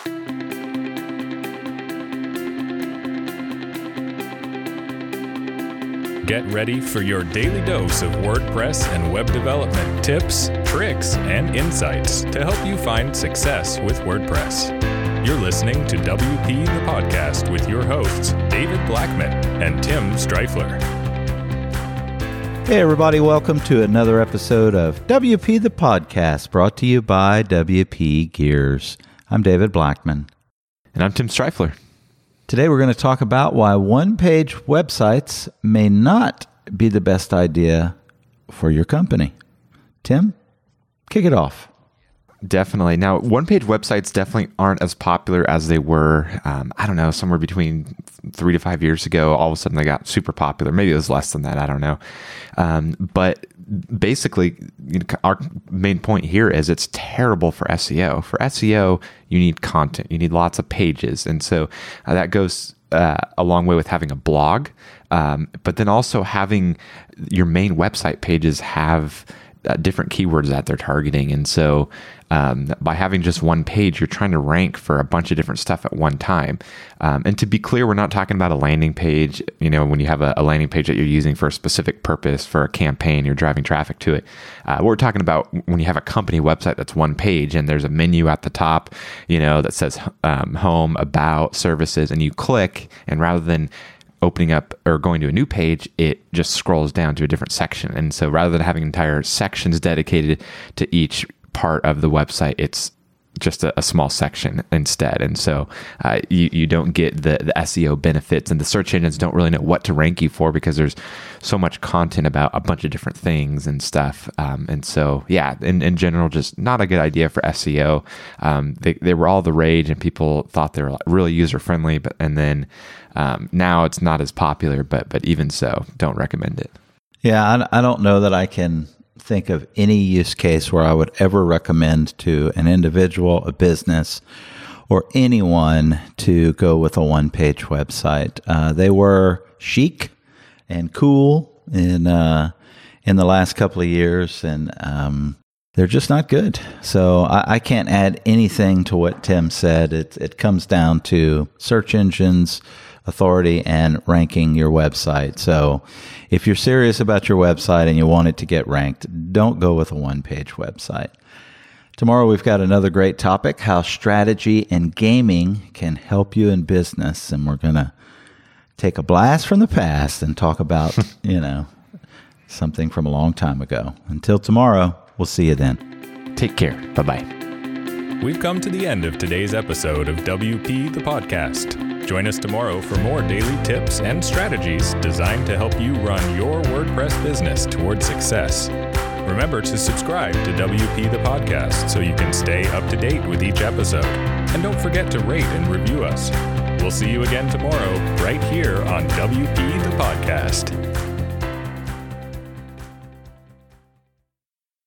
Get ready for your daily dose of WordPress and web development tips, tricks, and insights to help you find success with WordPress. You're listening to WP the Podcast with your hosts, David Blackman and Tim Streifler. Hey everybody, welcome to another episode of WP the Podcast, brought to you by WP Gears. I'm David Blackman. And I'm Tim Streifler. Today we're going to talk about why one-page websites may not be the best idea for your company. Tim, kick it off. Definitely. Now, one-page websites definitely aren't as popular as they were, somewhere between 3 to 5 years ago. All of a sudden, they got super popular. Maybe it was less than that. I don't know. But basically, our main point here is it's terrible for SEO. For SEO, you need content. You need lots of pages. And so that goes a long way with having a blog. But then also having your main website pages have different keywords that they're targeting. And so by having just one page, you're trying to rank for a bunch of different stuff at one time. And to be clear, we're not talking about a landing page. You know, when you have a landing page that you're using for a specific purpose, for a campaign, you're driving traffic to it. What we're talking about when you have a company website that's one page and there's a menu at the top, that says home, about, services, and you click, and rather than opening up or going to a new page, it just scrolls down to a different section. And so rather than having entire sections dedicated to each part of the website, it's just a small section instead. And so you don't get the SEO benefits, and the search engines don't really know what to rank you for because there's so much content about a bunch of different things and stuff. And so, yeah, in general, just not a good idea for SEO. They were all the rage, and people thought they were really user-friendly, and then now it's not as popular, but even so, don't recommend it. Yeah, I don't know that I can think of any use case where I would ever recommend to an individual, a business, or anyone to go with a one-page website. They were chic and cool in the last couple of years, and they're just not good. So I can't add anything to what Tim said. It comes down to search engines, authority, and ranking your website. So if you're serious about your website and you want it to get ranked, don't go with a one-page website. Tomorrow we've got another great topic, how strategy and gaming can help you in business. And we're going to take a blast from the past and talk about, something from a long time ago. Until tomorrow, we'll see you then. Take care. Bye-bye. We've come to the end of today's episode of WP the Podcast. Join us tomorrow for more daily tips and strategies designed to help you run your WordPress business toward success. Remember to subscribe to WP the Podcast so you can stay up to date with each episode. And don't forget to rate and review us. We'll see you again tomorrow right here on WP the Podcast.